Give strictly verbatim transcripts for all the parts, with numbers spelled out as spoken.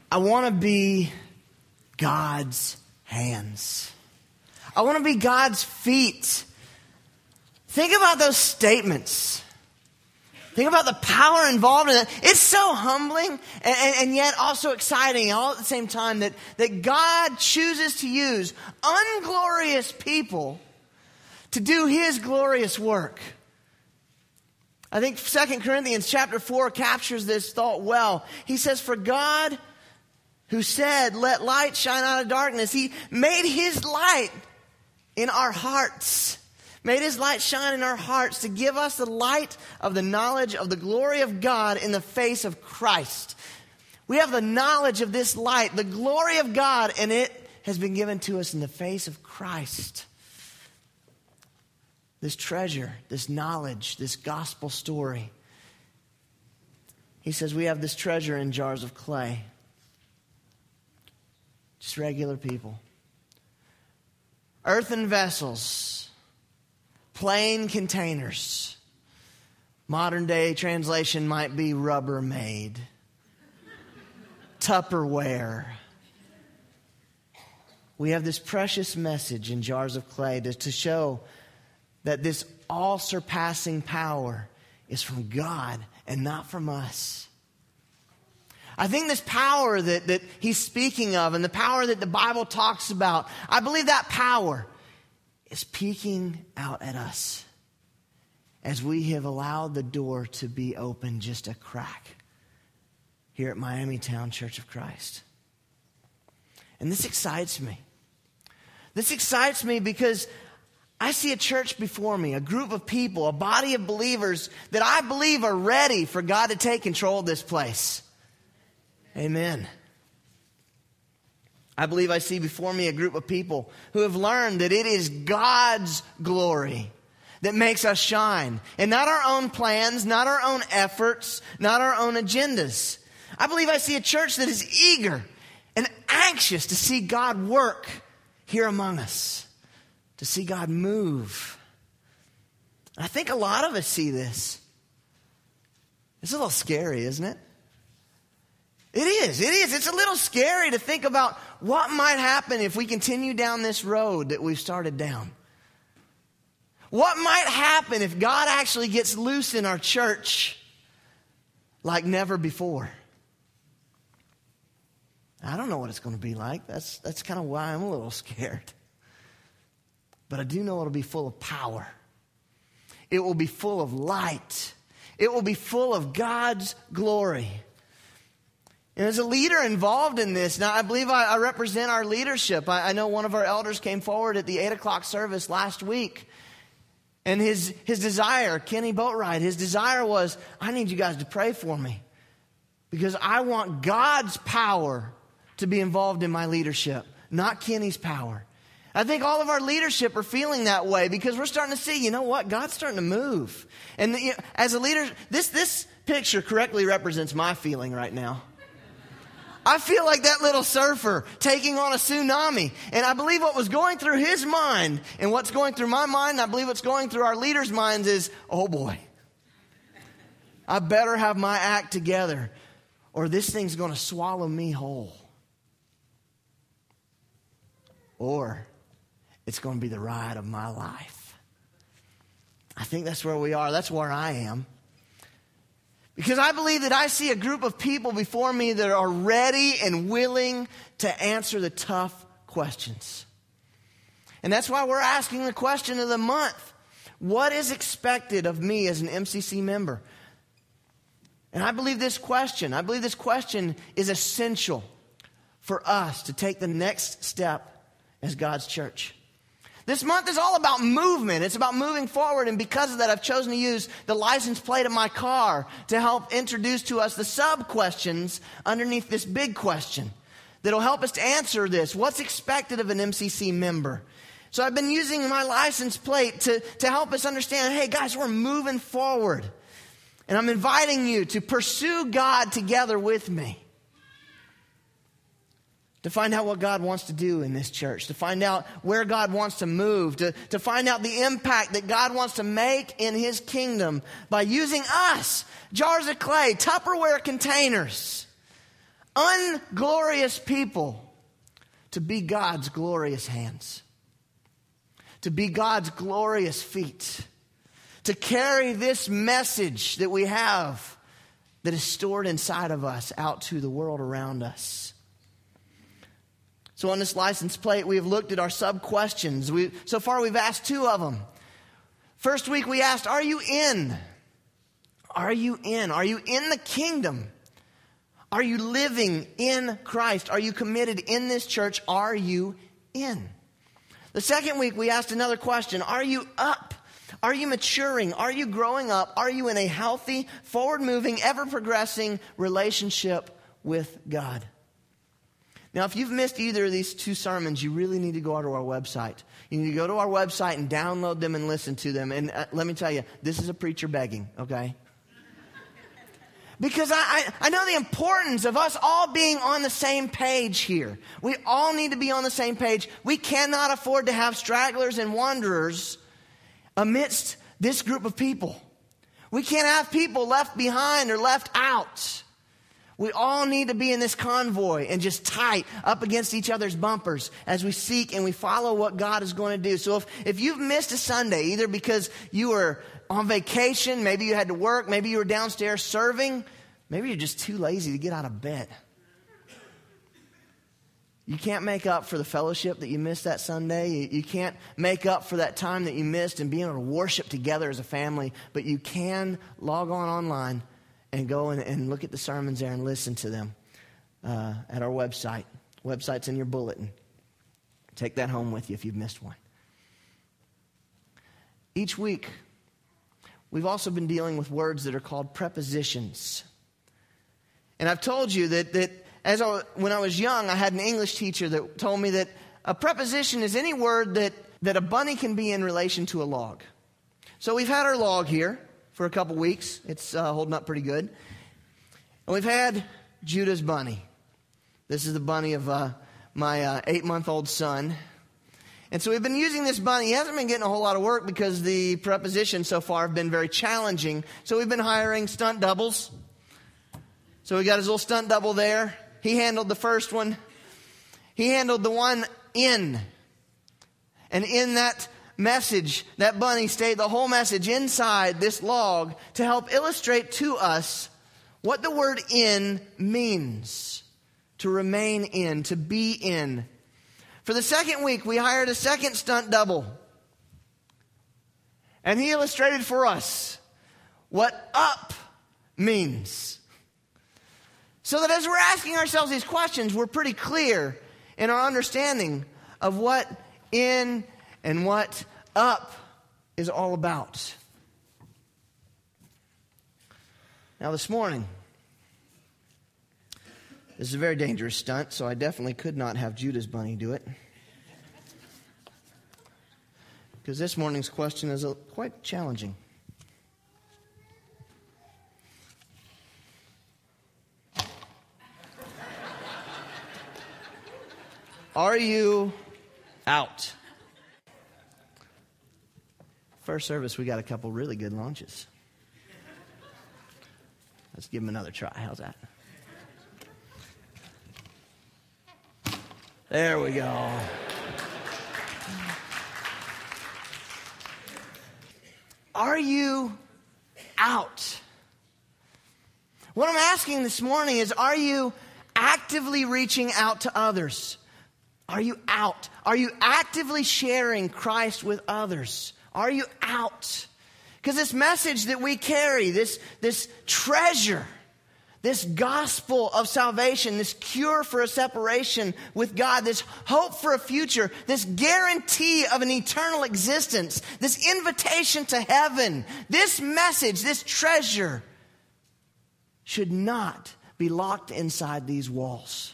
I want to be God's hands. I want to be God's feet. Think about those statements. Think about the power involved in it. It's so humbling and, and, and yet also exciting all at the same time that, that God chooses to use unglorious people to do His glorious work. I think Second Corinthians chapter four captures this thought well. He says, for God who said, let light shine out of darkness, He made His light in our hearts. Made His light shine in our hearts to give us the light of the knowledge of the glory of God in the face of Christ. We have the knowledge of this light, the glory of God, and it has been given to us in the face of Christ. This treasure, this knowledge, this gospel story. He says we have this treasure in jars of clay. Just regular people. Earthen vessels. Plain containers. Modern day translation might be Rubbermaid. Tupperware. We have this precious message in jars of clay to, to show that this all-surpassing power is from God and not from us. I think this power that, that he's speaking of and the power that the Bible talks about, I believe that power is peeking out at us as we have allowed the door to be open just a crack here at Miamitown Church of Christ. And this excites me. This excites me because I see a church before me, a group of people, a body of believers that I believe are ready for God to take control of this place. Amen. I believe I see before me a group of people who have learned that it is God's glory that makes us shine. And not our own plans, not our own efforts, not our own agendas. I believe I see a church that is eager and anxious to see God work here among us. To see God move. I think a lot of us see this. It's a little scary, isn't it? It is. It is. It's a little scary to think about what might happen if we continue down this road that we've started down. What might happen if God actually gets loose in our church like never before? I don't know what it's going to be like. That's, that's kind of why I'm a little scared. But I do know it'll be full of power. It will be full of light. It will be full of God's glory. And as a leader involved in this, now I believe I, I represent our leadership. I, I know one of our elders came forward at the eight o'clock service last week. And his, his desire, Kenny Boatwright, his desire was, I need you guys to pray for me. Because I want God's power to be involved in my leadership, not Kenny's power. I think all of our leadership are feeling that way because we're starting to see, you know what, God's starting to move. And you know, as a leader, this, this picture correctly represents my feeling right now. I feel like that little surfer taking on a tsunami. And I believe what was going through his mind and what's going through my mind, and I believe what's going through our leaders' minds is, oh boy, I better have my act together or this thing's going to swallow me whole. Or it's going to be the ride of my life. I think that's where we are. That's where I am. Because I believe that I see a group of people before me that are ready and willing to answer the tough questions. And that's why we're asking the question of the month. What is expected of me as an M C C member? And I believe this question, I believe this question is essential for us to take the next step as God's church. This month is all about movement. It's about moving forward. And because of that, I've chosen to use the license plate of my car to help introduce to us the sub-questions underneath this big question that'll help us to answer this. What's expected of an M C C member? So I've been using my license plate to, to help us understand, hey guys, we're moving forward. And I'm inviting you to pursue God together with me. To find out what God wants to do in this church. To find out where God wants to move. To, to find out the impact that God wants to make in His kingdom by using us, jars of clay, Tupperware containers. unglorious people to be God's glorious hands, to be God's glorious feet, to carry this message that we have that is stored inside of us out to the world around us. So on this license plate, we have looked at our sub-questions. We, so far, we've asked two of them. First week, we asked, are you in? Are you in? Are you in the kingdom? Are you living in Christ? Are you committed in this church? Are you in? The second week, we asked another question. Are you up? Are you maturing? Are you growing up? Are you in a healthy, forward-moving, ever-progressing relationship with God? Now, if you've missed either of these two sermons, you really need to go to our website. You need to go to our website and download them and listen to them. And uh, let me tell you, this is a preacher begging, okay? Because I, I, I know the importance of us all being on the same page here. We all need to be on the same page. We cannot afford to have stragglers and wanderers amidst this group of people. We can't have people left behind or left out. We all need to be in this convoy and just tight up against each other's bumpers as we seek and we follow what God is going to do. So if, if you've missed a Sunday, either because you were on vacation, maybe you had to work, maybe you were downstairs serving, maybe you're just too lazy to get out of bed. You can't make up for the fellowship that you missed that Sunday. You, you can't make up for that time that you missed and being able to worship together as a family. But you can log on online and go and, and look at the sermons there and listen to them uh, at our website. Website's in your bulletin. Take that home with you if you've missed one. Each week, we've also been dealing with words that are called prepositions. And I've told you that that as I, when I was young, I had an English teacher that told me that a preposition is any word that, that a bunny can be in relation to a log. So we've had our log here for a couple weeks. It's uh, holding up pretty good. And we've had Judah's bunny. This is the bunny of uh, my uh, eight-month-old son. And so we've been using this bunny. He hasn't been getting a whole lot of work because the prepositions so far have been very challenging. So we've been hiring stunt doubles. So we got his little stunt double there. He handled the first one. He handled the one in. And in that message, that bunny stayed the whole message inside this log to help illustrate to us what the word in means. To remain in, to be in. For the second week, we hired a second stunt double. And he illustrated for us what up means. So that as we're asking ourselves these questions, we're pretty clear in our understanding of what in and what up is all about. Now this morning, this is a very dangerous stunt, so I definitely could not have Judah's bunny do it. Because this morning's question is quite challenging. Are you out? First service, we got a couple really good launches. Let's give them another try. How's that? There we go. Are you out? What I'm asking this morning is, are you actively reaching out to others? Are you out? Are you actively sharing Christ with others? Are you out? Because this message that we carry, this, this treasure, this gospel of salvation, this cure for a separation with God, this hope for a future, this guarantee of an eternal existence, this invitation to heaven, this message, this treasure should not be locked inside these walls.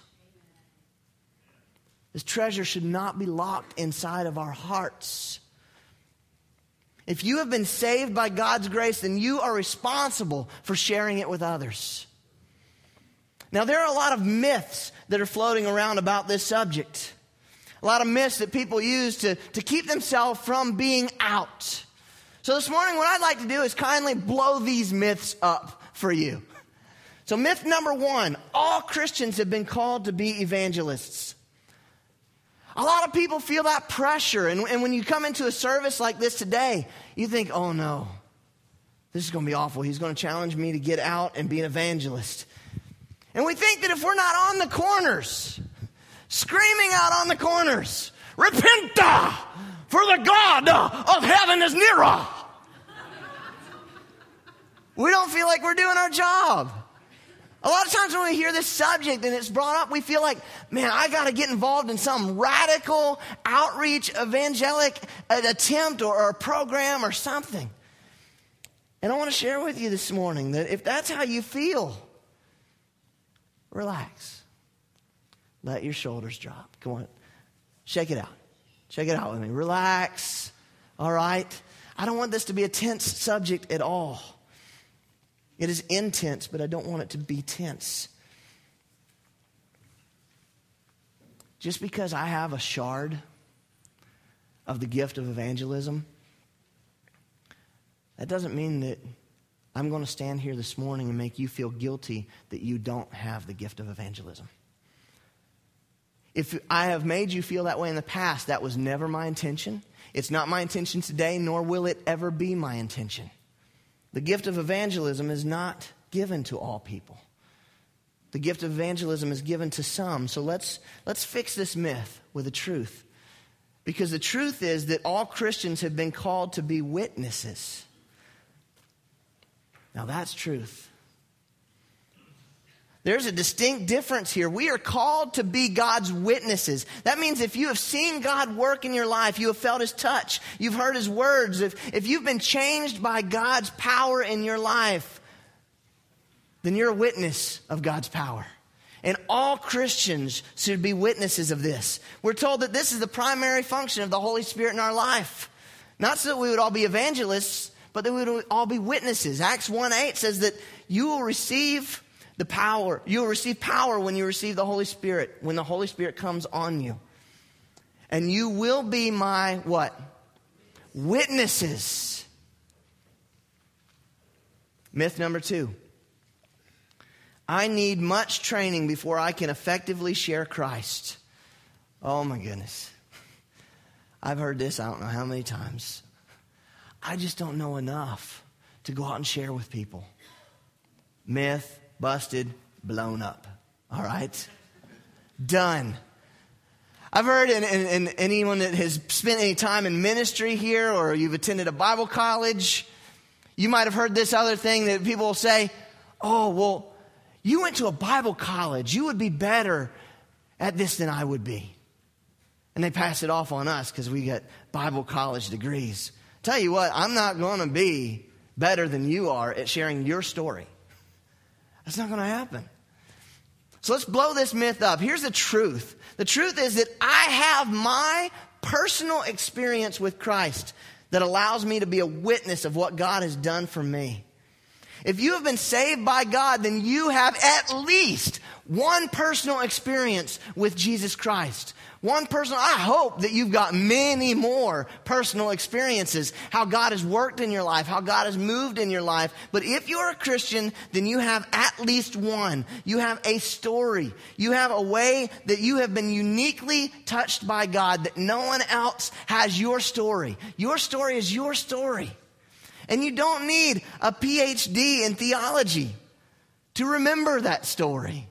This treasure should not be locked inside of our hearts. If you have been saved by God's grace, then you are responsible for sharing it with others. Now, there are a lot of myths that are floating around about this subject. A lot of myths that people use to, to keep themselves from being out. So this morning, what I'd like to do is kindly blow these myths up for you. So myth number one, all Christians have been called to be evangelists. A lot of people feel that pressure. And, and when you come into a service like this today, you think, oh no, this is going to be awful. He's going to challenge me to get out and be an evangelist. And we think that if we're not on the corners, screaming out on the corners, repenta, for the God of heaven is nearer. We don't feel like we're doing our job. A lot of times when we hear this subject and it's brought up, we feel like, man, I got to get involved in some radical outreach, evangelic attempt or, or a program or something. And I want to share with you this morning that if that's how you feel, relax. Let your shoulders drop. Come on. Shake it out. Shake it out with me. Relax. All right? I don't want this to be a tense subject at all. It is intense, but I don't want it to be tense. Just because I have a shard of the gift of evangelism, that doesn't mean that I'm going to stand here this morning and make you feel guilty that you don't have the gift of evangelism. If I have made you feel that way in the past, that was never my intention. It's not my intention today, nor will it ever be my intention. The gift of evangelism is not given to all people. The gift of evangelism is given to some. So let's, let's fix this myth with the truth. Because the truth is that all Christians have been called to be witnesses. Now that's truth. There's a distinct difference here. We are called to be God's witnesses. That means if you have seen God work in your life, you have felt His touch, you've heard His words, if, if you've been changed by God's power in your life, then you're a witness of God's power. And all Christians should be witnesses of this. We're told that this is the primary function of the Holy Spirit in our life. Not so that we would all be evangelists, but that we would all be witnesses. Acts one eight says that you will receive the power. You will receive power when you receive the Holy Spirit, when the Holy Spirit comes on you. And you will be my what? Witnesses. Myth number two. I need much training before I can effectively share Christ. Oh my goodness. I've heard this I don't know how many times. I just don't know enough to go out and share with people. Myth. Busted, blown up. All right? Done. I've heard, and, and, and anyone that has spent any time in ministry here or you've attended a Bible college, you might have heard this other thing that people will say, oh, well, you went to a Bible college. You would be better at this than I would be. And they pass it off on us because we get Bible college degrees. Tell you what, I'm not going to be better than you are at sharing your story. That's not going to happen. So let's blow this myth up. Here's the truth. The truth is that I have my personal experience with Christ that allows me to be a witness of what God has done for me. If you have been saved by God, then you have at least one personal experience with Jesus Christ. One personal, I hope that you've got many more personal experiences, how God has worked in your life, how God has moved in your life. But if you're a Christian, then you have at least one. You have a story. You have a way that you have been uniquely touched by God, that no one else has your story. Your story is your story. And you don't need a P H D in theology to remember that story.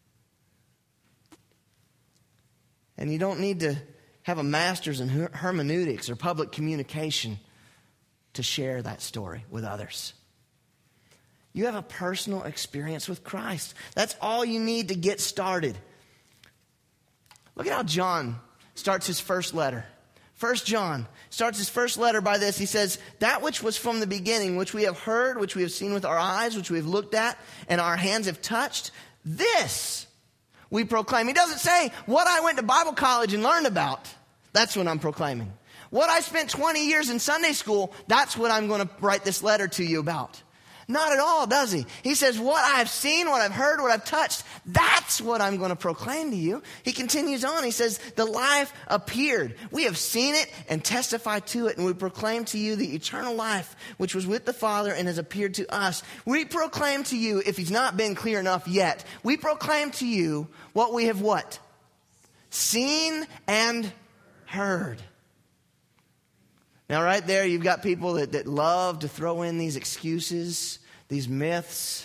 And you don't need to have a master's in hermeneutics or public communication to share that story with others. You have a personal experience with Christ. That's all you need to get started. Look at how John starts his first letter. First John starts his first letter by this. He says, that which was from the beginning, which we have heard, which we have seen with our eyes, which we have looked at, and our hands have touched, this we proclaim. He doesn't say what I went to Bible college and learned about. That's what I'm proclaiming. What I spent twenty years in Sunday school, that's what I'm going to write this letter to you about. Not at all, does he? He says, what I've seen, what I've heard, what I've touched, that's what I'm going to proclaim to you. He continues on. He says, the life appeared. We have seen it and testify to it, and we proclaim to you the eternal life which was with the Father and has appeared to us. We proclaim to you, if he's not been clear enough yet, we proclaim to you what we have what? Seen and heard. Now, right there, you've got people that, that love to throw in these excuses, these myths.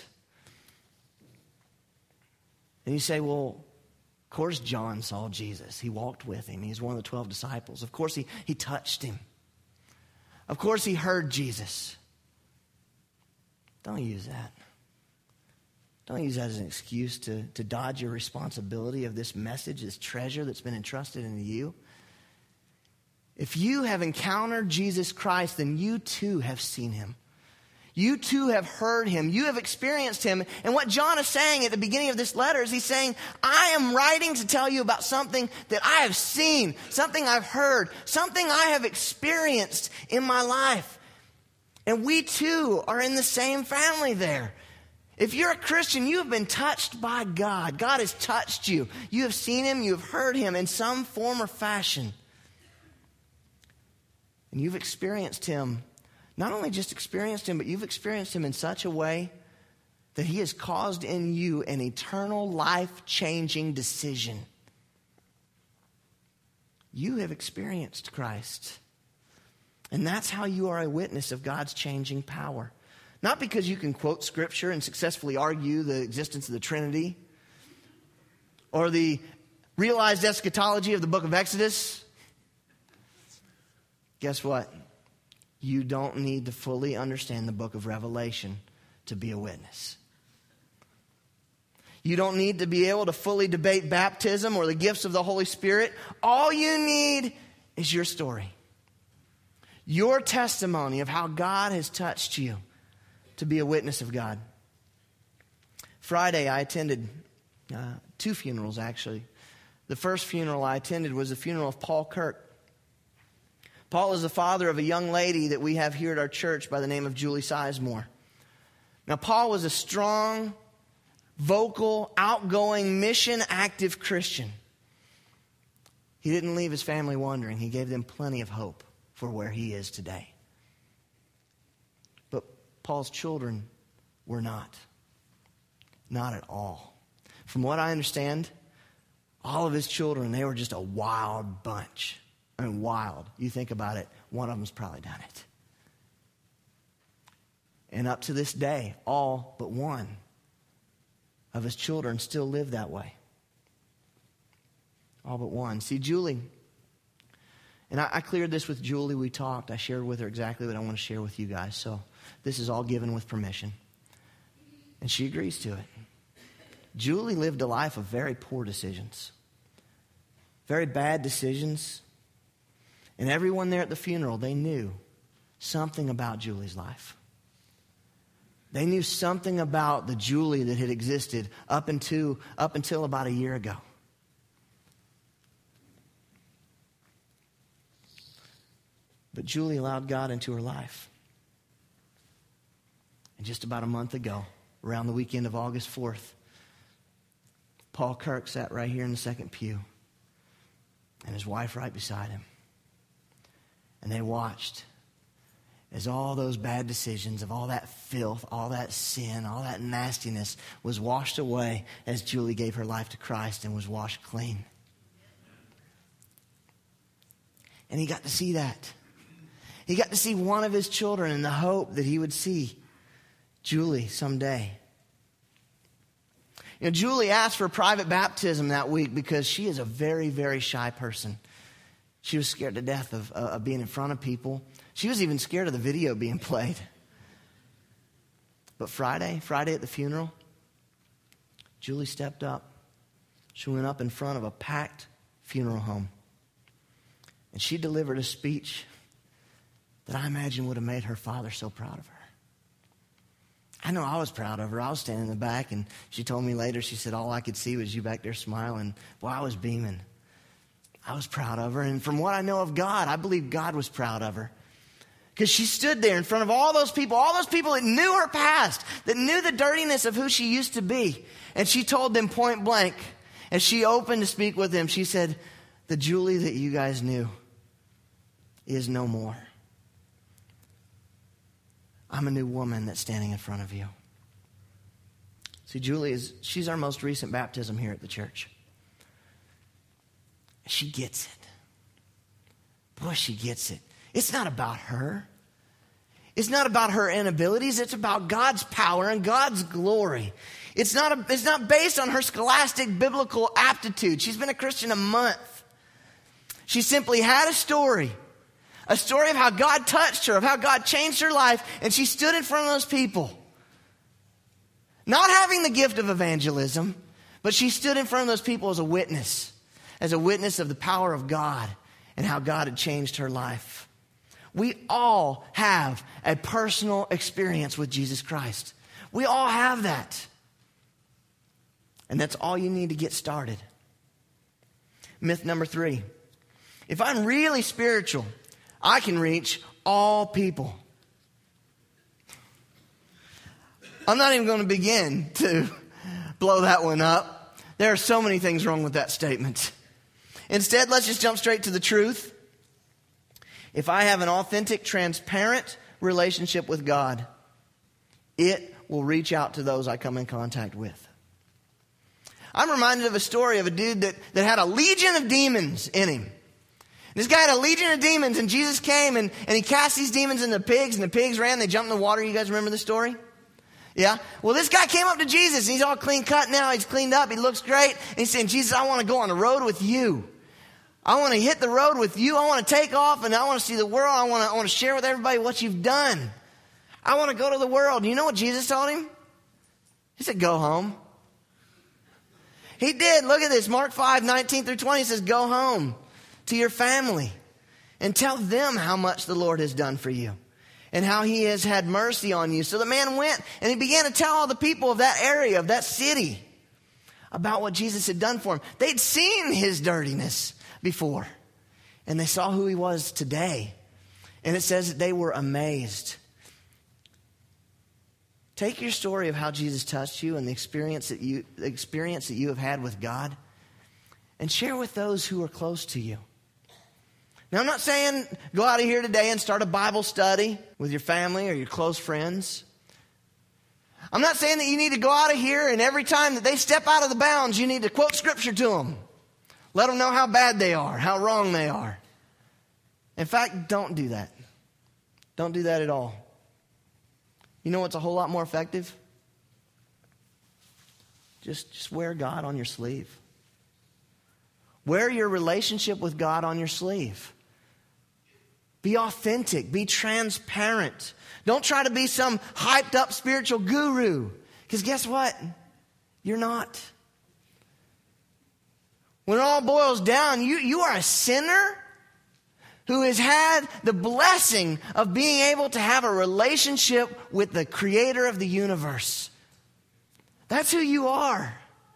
And you say, well, of course John saw Jesus. He walked with him. He's one of the twelve disciples. Of course he, he touched him. Of course he heard Jesus. Don't use that. Don't use that as an excuse to, to dodge your responsibility of this message, this treasure that's been entrusted into you. If you have encountered Jesus Christ, then you too have seen him. You too have heard him. You have experienced him. And what John is saying at the beginning of this letter is he's saying, I am writing to tell you about something that I have seen, something I've heard, something I have experienced in my life. And we too are in the same family there. If you're a Christian, you have been touched by God. God has touched you. You have seen him. You have heard him in some form or fashion. And you've experienced him, not only just experienced him, but you've experienced him in such a way that he has caused in you an eternal life-changing decision. You have experienced Christ. And that's how you are a witness of God's changing power. Not because you can quote Scripture and successfully argue the existence of the Trinity or the realized eschatology of the book of Exodus. Guess what? You don't need to fully understand the book of Revelation to be a witness. You don't need to be able to fully debate baptism or the gifts of the Holy Spirit. All you need is your story. Your testimony of how God has touched you to be a witness of God. Friday, I attended uh, two funerals, actually. The first funeral I attended was the funeral of Paul Kirk. Paul is the father of a young lady that we have here at our church by the name of Julie Sizemore. Now, Paul was a strong, vocal, outgoing, mission-active Christian. He didn't leave his family wondering. He gave them plenty of hope for where he is today. But Paul's children were not. Not at all. From what I understand, all of his children, they were just a wild bunch. I mean, wild. You think about it, one of them's probably done it. And up to this day, all but one of his children still live that way. All but one. See, Julie, and I, I cleared this with Julie. We talked. I shared with her exactly what I want to share with you guys. So this is all given with permission. And she agrees to it. Julie lived a life of very poor decisions. Very bad decisions. And everyone there at the funeral, they knew something about Julie's life. They knew something about the Julie that had existed up until, up until about a year ago. But Julie allowed God into her life. And just about a month ago, around the weekend of August fourth, Paul Kirk sat right here in the second pew, and his wife right beside him. And they watched as all those bad decisions of all that filth, all that sin, all that nastiness was washed away as Julie gave her life to Christ and was washed clean. And he got to see that. He got to see one of his children in the hope that he would see Julie someday. You know, Julie asked for private baptism that week because she is a very, very shy person. She was scared to death of, uh, of being in front of people. She was even scared of the video being played. But Friday, Friday at the funeral, Julie stepped up. She went up in front of a packed funeral home. And she delivered a speech that I imagine would have made her father so proud of her. I know I was proud of her. I was standing in the back, and she told me later, she said, all I could see was you back there smiling. Boy, I was beaming. I was proud of her. And from what I know of God, I believe God was proud of her. Because she stood there in front of all those people, all those people that knew her past, that knew the dirtiness of who she used to be. And she told them point blank, as she opened to speak with them, she said, the Julie that you guys knew is no more. I'm a new woman that's standing in front of you. See, Julie is, she's our most recent baptism here at the church. She gets it. Boy, she gets it. It's not about her. It's not about her inabilities. It's about God's power and God's glory. It's not, a, it's not based on her scholastic biblical aptitude. She's been a Christian a month. She simply had a story. A story of how God touched her, of how God changed her life, and she stood in front of those people. Not having the gift of evangelism, but she stood in front of those people as a witness, as a witness of the power of God and how God had changed her life. We all have a personal experience with Jesus Christ. We all have that. And that's all you need to get started. Myth number three. If I'm really spiritual, I can reach all people. I'm not even going to begin to blow that one up. There are so many things wrong with that statement. Instead, let's just jump straight to the truth. If I have an authentic, transparent relationship with God, it will reach out to those I come in contact with. I'm reminded of a story of a dude that, that had a legion of demons in him. This guy had a legion of demons, and Jesus came and, and he cast these demons in the pigs, and the pigs ran. They jumped in the water. You guys remember the story? Yeah? Well, this guy came up to Jesus, and he's all clean cut now. He's cleaned up. He looks great. And he's saying, Jesus, I want to go on the road with you. I want to hit the road with you. I want to take off, and I want to see the world. I want to, I want to share with everybody what you've done. I want to go to the world. You know what Jesus told him? He said, go home. He did. Look at this. Mark five, nineteen through twenty says, go home to your family and tell them how much the Lord has done for you and how he has had mercy on you. So the man went and he began to tell all the people of that area, of that city, about what Jesus had done for him. They'd seen his dirtiness before, and they saw who he was today. And it says that they were amazed. Take your story of how Jesus touched you and the experience that you, the experience that you have had with God, and share with those who are close to you. Now, I'm not saying go out of here today and start a Bible study with your family or your close friends. I'm not saying that you need to go out of here and every time that they step out of the bounds, you need to quote scripture to them. Let them know how bad they are, how wrong they are. In fact, don't do that. Don't do that at all. You know what's a whole lot more effective? Just, just wear God on your sleeve. Wear your relationship with God on your sleeve. Be authentic. Be transparent. Don't try to be some hyped up spiritual guru. Because guess what? You're not. When it all boils down, you, you are a sinner who has had the blessing of being able to have a relationship with the creator of the universe. That's who you are.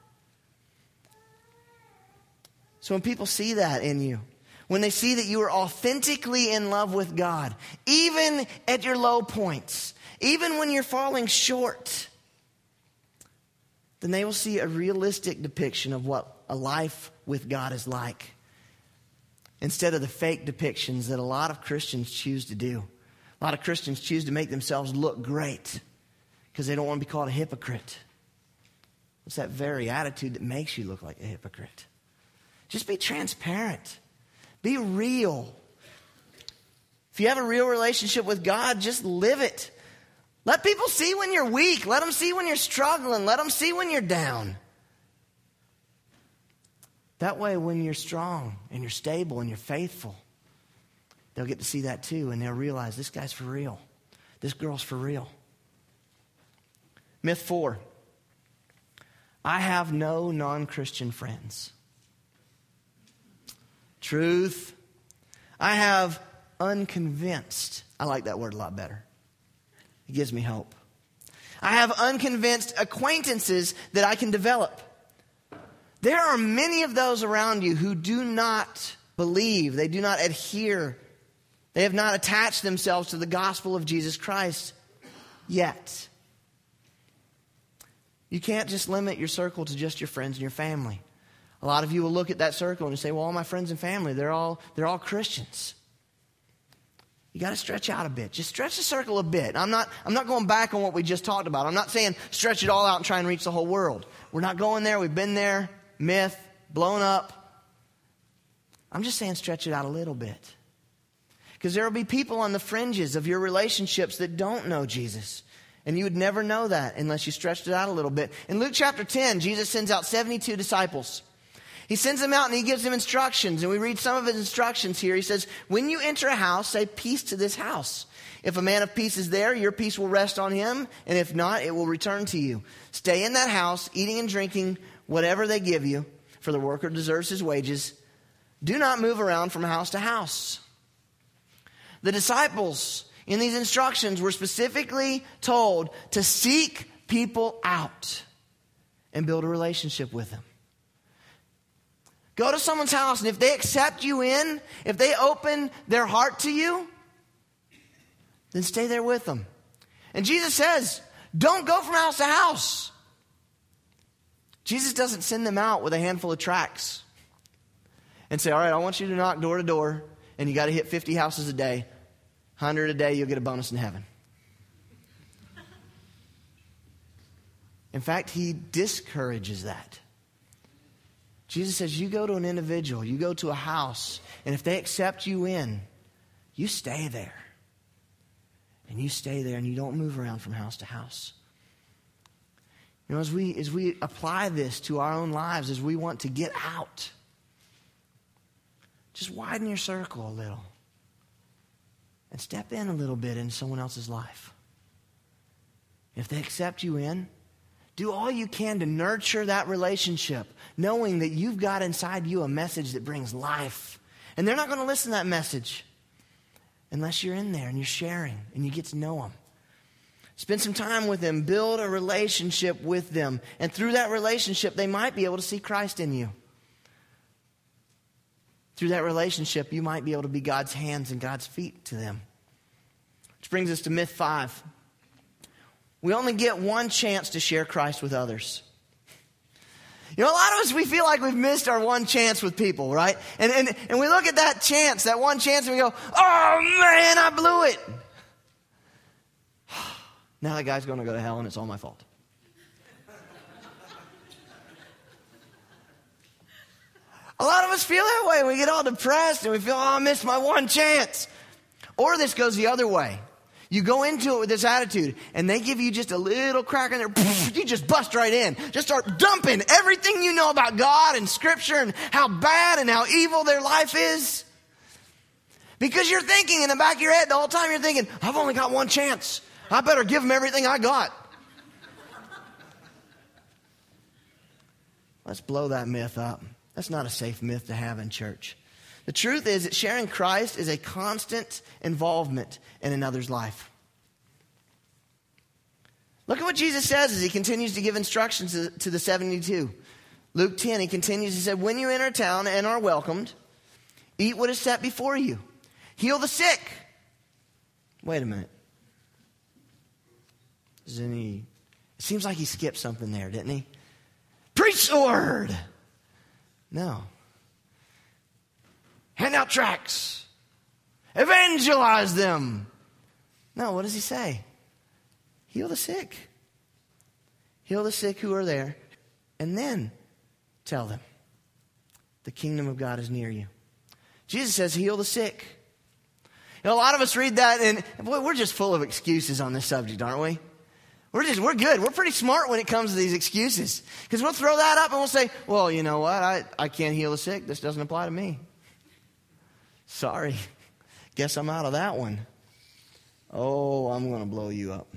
So when people see that in you, when they see that you are authentically in love with God, even at your low points, even when you're falling short, then they will see a realistic depiction of what a life with God is like, instead of the fake depictions that a lot of Christians choose to do. A lot of Christians choose to make themselves look great because they don't want to be called a hypocrite. It's that very attitude that makes you look like a hypocrite. Just be transparent. Be real. If you have a real relationship with God, just live it. Let people see when you're weak. Let them see when you're struggling. Let them see when you're down. That way, when you're strong and you're stable and you're faithful, they'll get to see that too, and they'll realize this guy's for real. This girl's for real. Myth four. I have no non-Christian friends. Truth. I have unconvinced. I like that word a lot better. It gives me hope. I have unconvinced acquaintances that I can develop. There are many of those around you who do not believe, they do not adhere They have not attached themselves to the gospel of Jesus Christ yet. You can't just limit your circle to just your friends and your family. A lot of you will look at that circle and say, well, all my friends and family, they're all, they're all Christians. You got to stretch out a bit. Just stretch the circle a bit. I'm not, I'm not going back on what we just talked about. I'm not saying stretch it all out and try and reach the whole world. We're not going there. We've been there. Myth. Blown up. I'm just saying stretch it out a little bit. Because there will be people on the fringes of your relationships that don't know Jesus. And you would never know that unless you stretched it out a little bit. In Luke chapter ten, Jesus sends out seventy-two disciples. He sends them out and he gives them instructions. And we read some of his instructions here. He says, when you enter a house, say peace to this house. If a man of peace is there, your peace will rest on him. And if not, it will return to you. Stay in that house, eating and drinking whatever they give you, for the worker deserves his wages. Do not move around from house to house. The disciples in these instructions were specifically told to seek people out and build a relationship with them. Go to someone's house, and if they accept you in, if they open their heart to you, then stay there with them. And Jesus says, don't go from house to house. Jesus doesn't send them out with a handful of tracts and say, all right, I want you to knock door to door, and you got to hit fifty houses a day. one hundred a day, you'll get a bonus in heaven. In fact, he discourages that. Jesus says, you go to an individual, you go to a house, and if they accept you in, you stay there. And you stay there, and you don't move around from house to house. You know, as we, as we apply this to our own lives, as we want to get out, just widen your circle a little. And step in a little bit in someone else's life. If they accept you in, do all you can to nurture that relationship, knowing that you've got inside you a message that brings life. And they're not going to listen to that message unless you're in there and you're sharing and you get to know them. Spend some time with them. Build a relationship with them. And through that relationship, they might be able to see Christ in you. Through that relationship, you might be able to be God's hands and God's feet to them. Which brings us to myth five. We only get one chance to share Christ with others. You know, a lot of us, we feel like we've missed our one chance with people, right? And, and, and we look at that chance, that one chance, and we go, oh man, I blew it. Now that guy's going to go to hell and it's all my fault. A lot of us feel that way. We get all depressed and we feel, oh, I missed my one chance. Or this goes the other way. You go into it with this attitude and they give you just a little crack in there. You just bust right in. Just start dumping everything you know about God and Scripture and how bad and how evil their life is. Because you're thinking in the back of your head the whole time, you're thinking, I've only got one chance. I better give them everything I got. Let's blow that myth up. That's not a safe myth to have in church. The truth is that sharing Christ is a constant involvement in another's life. Look at what Jesus says as he continues to give instructions to, to the seventy-two. Luke ten, he continues, he said, when you enter town and are welcomed, eat what is set before you. Heal the sick. Wait a minute. Is any, it seems like he skipped something there, didn't he? Preach the word. No. Hand out tracts. Evangelize them. No, what does he say? Heal the sick. Heal the sick who are there. And then tell them the kingdom of God is near you. Jesus says heal the sick. You know, a lot of us read that and boy, we're just full of excuses on this subject, aren't we? We're just, we're good. We're pretty smart when it comes to these excuses. Because we'll throw that up and we'll say, well, you know what? I, I can't heal the sick. This doesn't apply to me. Sorry. Guess I'm out of that one. Oh, I'm going to blow you up.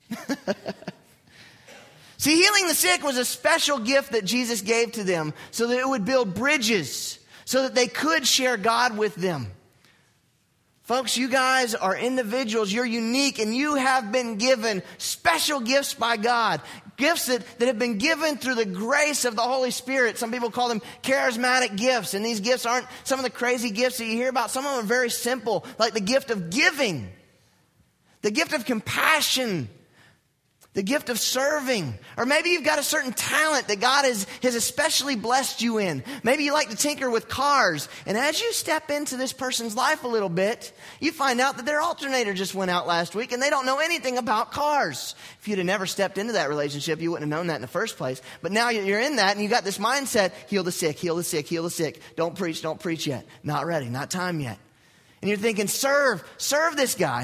See, healing the sick was a special gift that Jesus gave to them so that it would build bridges so that they could share God with them. Folks, you guys are individuals. You're unique and you have been given special gifts by God. Gifts that, that have been given through the grace of the Holy Spirit. Some people call them charismatic gifts. And these gifts aren't some of the crazy gifts that you hear about. Some of them are very simple, like the gift of giving, the gift of compassion, the gift of serving. Or maybe you've got a certain talent that God has, has especially blessed you in. Maybe you like to tinker with cars. And as you step into this person's life a little bit, you find out that their alternator just went out last week and they don't know anything about cars. If you'd have never stepped into that relationship, you wouldn't have known that in the first place. But now you're in that and you got this mindset, heal the sick, heal the sick, heal the sick. Don't preach, don't preach yet. Not ready, not time yet. And you're thinking, serve, serve this guy.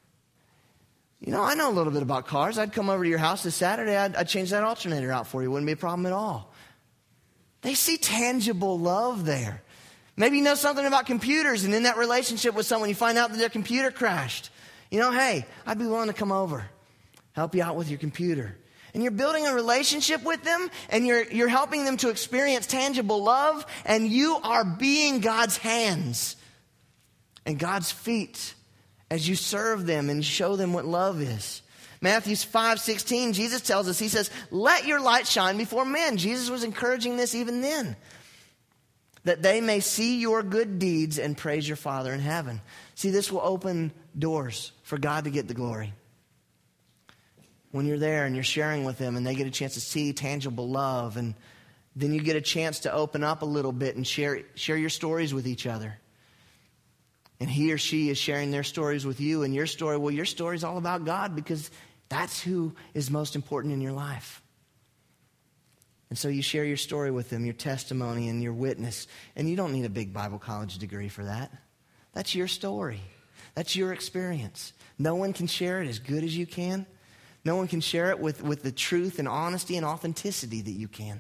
You know, I know a little bit about cars. I'd come over to your house this Saturday. I'd, I'd change that alternator out for you. Wouldn't be a problem at all. They see tangible love there. Maybe you know something about computers, and in that relationship with someone, you find out that their computer crashed. You know, hey, I'd be willing to come over, help you out with your computer. And you're building a relationship with them, and you're, you're helping them to experience tangible love, and you are being God's hands and God's feet as you serve them and show them what love is. Matthew five sixteen, Jesus tells us, he says, let your light shine before men. Jesus was encouraging this even then. That they may see your good deeds and praise your Father in heaven. See, this will open doors for God to get the glory. When you're there and you're sharing with them and they get a chance to see tangible love, and then you get a chance to open up a little bit and share, share your stories with each other. And he or she is sharing their stories with you, and your story, well, your story is all about God because that's who is most important in your life. And so you share your story with them, your testimony and your witness. And you don't need a big Bible college degree for that. That's your story. That's your experience. No one can share it as good as you can. No one can share it with, with the truth and honesty and authenticity that you can.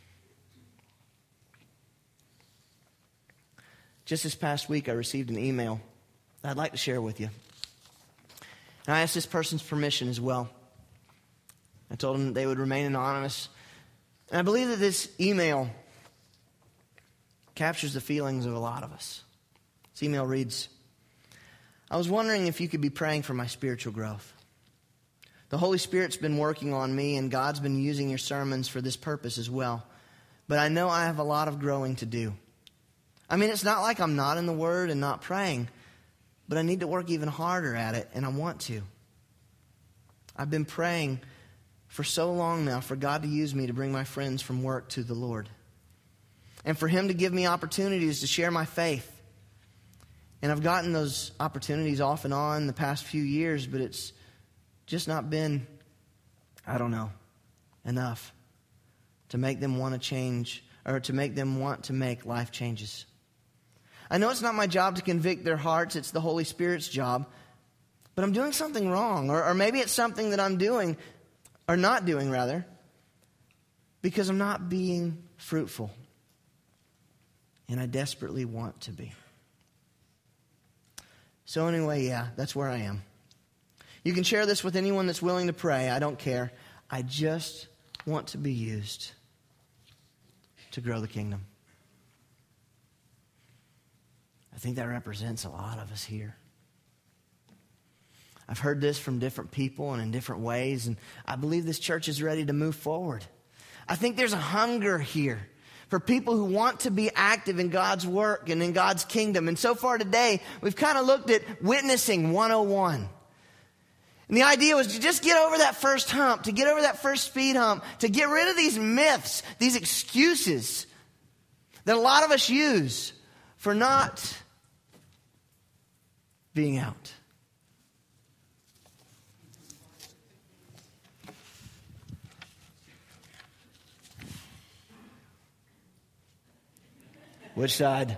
Just this past week, I received an email that I'd like to share with you. And I asked this person's permission as well. I told them that they would remain anonymous. And I believe that this email captures the feelings of a lot of us. This email reads, I was wondering if you could be praying for my spiritual growth. The Holy Spirit's been working on me, and God's been using your sermons for this purpose as well. But I know I have a lot of growing to do. I mean, it's not like I'm not in the Word and not praying, but I need to work even harder at it, and I want to. I've been praying for so long now for God to use me to bring my friends from work to the Lord, and for Him to give me opportunities to share my faith. And I've gotten those opportunities off and on the past few years, but it's just not been, I don't know, enough to make them want to change, or to make them want to make life changes. I know it's not my job to convict their hearts. It's the Holy Spirit's job. But I'm doing something wrong. Or, or maybe it's something that I'm doing, or not doing rather, because I'm not being fruitful. And I desperately want to be. So anyway, yeah, that's where I am. You can share this with anyone that's willing to pray. I don't care. I just want to be used to grow the kingdom. I think that represents a lot of us here. I've heard this from different people and in different ways, and I believe this church is ready to move forward. I think there's a hunger here for people who want to be active in God's work and in God's kingdom. And so far today, we've kind of looked at witnessing one oh one. And the idea was to just get over that first hump, to get over that first speed hump, to get rid of these myths, these excuses that a lot of us use for not being out. Which side?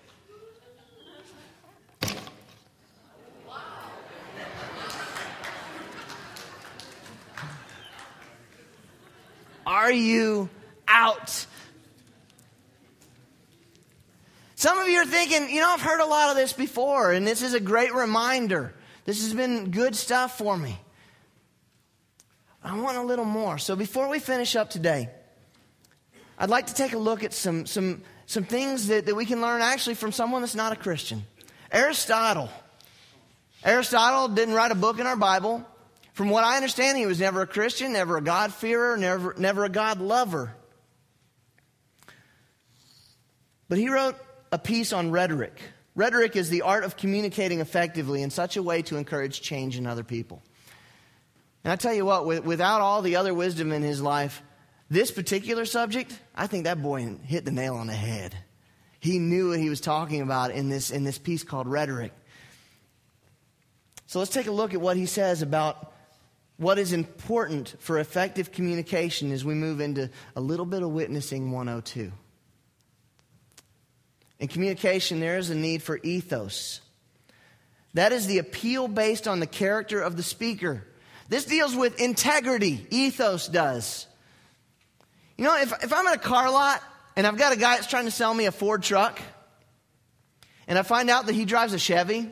Are you out? Some of you are thinking, you know, I've heard a lot of this before, and this is a great reminder. This has been good stuff for me. I want a little more. So before we finish up today, I'd like to take a look at some some some things that, that we can learn actually from someone that's not a Christian. Aristotle. Aristotle didn't write a book in our Bible, From what I understand, he was never a Christian, never a God-fearer, never, never a God-lover. But he wrote a piece on rhetoric. Rhetoric is the art of communicating effectively in such a way to encourage change in other people. And I tell you what, without all the other wisdom in his life, this particular subject, I think that boy hit the nail on the head. He knew what he was talking about in this, in this piece called Rhetoric. So let's take a look at what he says about what is important for effective communication as we move into a little bit of Witnessing one oh two. In communication, there is a need for ethos. That is the appeal based on the character of the speaker. This deals with integrity. Ethos does. You know, if, if I'm at a car lot and I've got a guy that's trying to sell me a Ford truck and I find out that he drives a Chevy,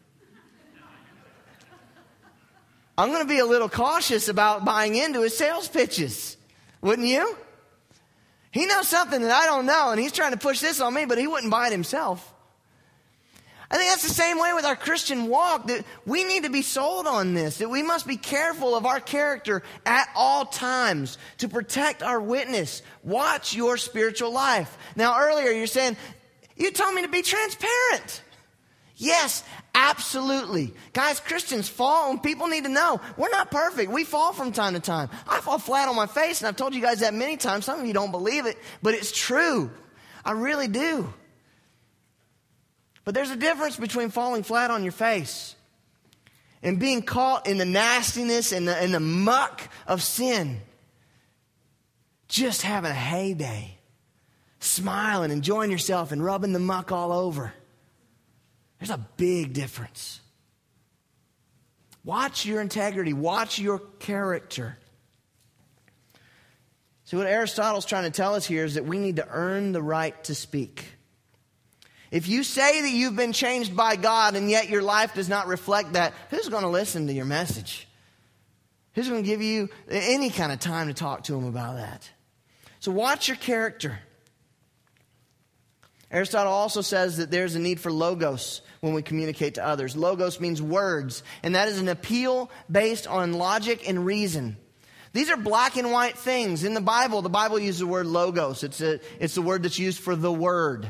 I'm going to be a little cautious about buying into his sales pitches. Wouldn't you? He knows something that I don't know, and he's trying to push this on me, but he wouldn't buy it himself. I think that's the same way with our Christian walk, that we need to be sold on this, that we must be careful of our character at all times to protect our witness. Watch your spiritual life. Now, earlier you're saying, you told me to be transparent. Yes, absolutely. Guys, Christians fall, and people need to know we're not perfect. We fall from time to time. I fall flat on my face, and I've told you guys that many times. Some of you don't believe it, but it's true. I really do. But there's a difference between falling flat on your face and being caught in the nastiness and the, and the muck of sin. Just having a heyday, smiling, enjoying yourself, and rubbing the muck all over. There's a big difference. Watch your integrity. Watch your character. See, what Aristotle's trying to tell us here is that we need to earn the right to speak. If you say that you've been changed by God and yet your life does not reflect that, who's going to listen to your message? Who's going to give you any kind of time to talk to them about that? So watch your character. Aristotle also says that there's a need for logos when we communicate to others. Logos means words, and that is an appeal based on logic and reason. These are black and white things. In the Bible, the Bible uses the word logos. It's, a, it's the word that's used for the word.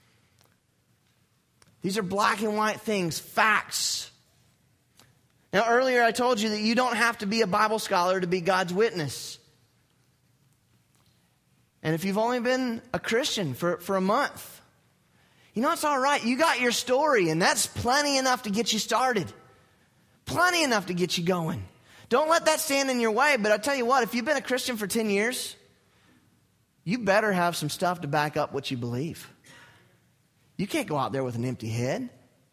These are black and white things, facts. Now, earlier I told you that you don't have to be a Bible scholar to be God's witness. And if you've only been a Christian for, for a month, you know, it's all right. You got your story, and that's plenty enough to get you started. Plenty enough to get you going. Don't let that stand in your way. But I'll tell you what, if you've been a Christian for ten years, you better have some stuff to back up what you believe. You can't go out there with an empty head.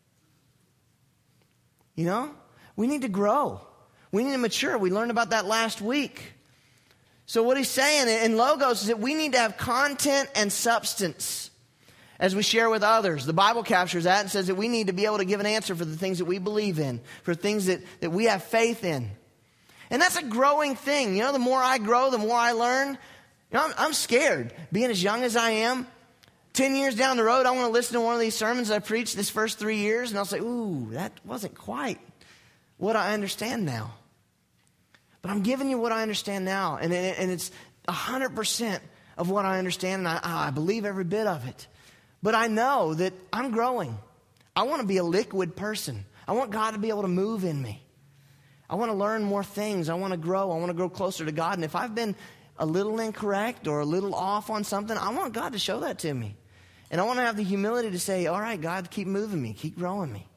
You know, we need to grow. We need to mature. We learned about that last week. So what he's saying in Logos is that we need to have content and substance as we share with others. The Bible captures that and says that we need to be able to give an answer for the things that we believe in, for things that, that we have faith in. And that's a growing thing. You know, the more I grow, the more I learn. You know, I'm, I'm scared. Being as young as I am, ten years down the road, I want to listen to one of these sermons I preached this first three years, and I'll say, ooh, that wasn't quite what I understand now. But I'm giving you what I understand now, and, and it's one hundred percent of what I understand, and I, I believe every bit of it. But I know that I'm growing. I want to be a liquid person. I want God to be able to move in me. I want to learn more things. I want to grow. I want to grow closer to God. And if I've been a little incorrect or a little off on something, I want God to show that to me. And I want to have the humility to say, all right, God, keep moving me. Keep growing me.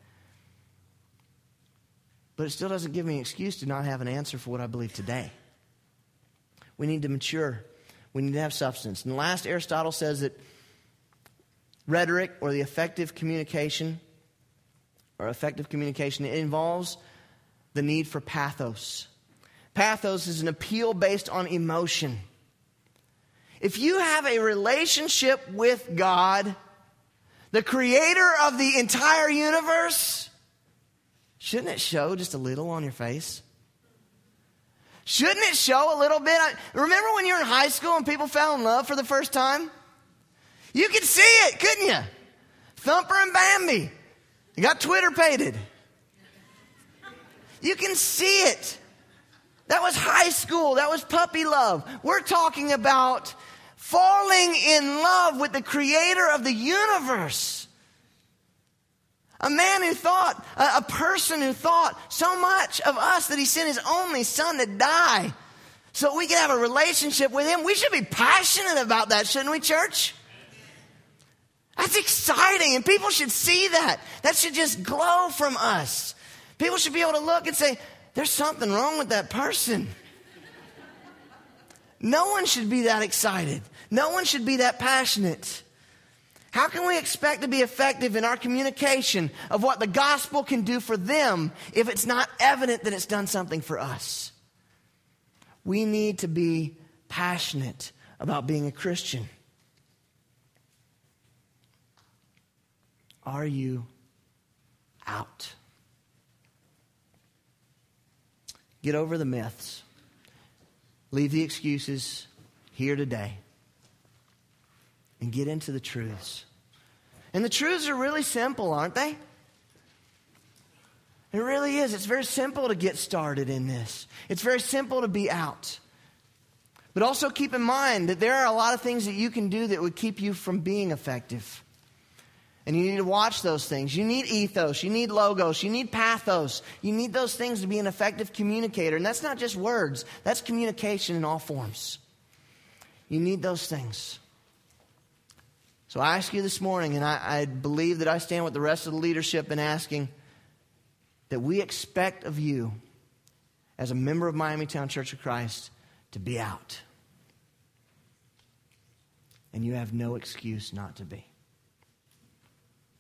But it still doesn't give me an excuse to not have an answer for what I believe today. We need to mature. We need to have substance. And last, Aristotle says that rhetoric, or the effective communication, or effective communication, it involves the need for pathos. Pathos is an appeal based on emotion. If you have a relationship with God, the creator of the entire universe, shouldn't it show just a little on your face? Shouldn't it show a little bit? Remember when you were in high school and people fell in love for the first time? You could see it, couldn't you? Thumper and Bambi. You got Twitter pated. You can see it. That was high school. That was puppy love. We're talking about falling in love with the creator of the universe. A man who thought, a, a person who thought so much of us that he sent his only son to die so we could have a relationship with him. We should be passionate about that, shouldn't we, church? That's exciting, and people should see that. That should just glow from us. People should be able to look and say, there's something wrong with that person. No one should be that excited. No one should be that passionate. How can we expect to be effective in our communication of what the gospel can do for them if it's not evident that it's done something for us? We need to be passionate about being a Christian. Are you out? Get over the myths. Leave the excuses here today. And get into the truths. And the truths are really simple, aren't they? It really is. It's very simple to get started in this. It's very simple to be out. But also keep in mind that there are a lot of things that you can do that would keep you from being effective. And you need to watch those things. You need ethos. You need logos. You need pathos. You need those things to be an effective communicator. And that's not just words. That's communication in all forms. You need those things. So I ask you this morning, and I, I believe that I stand with the rest of the leadership in asking that we expect of you, as a member of Miami Town Church of Christ, to be out. And you have no excuse not to be.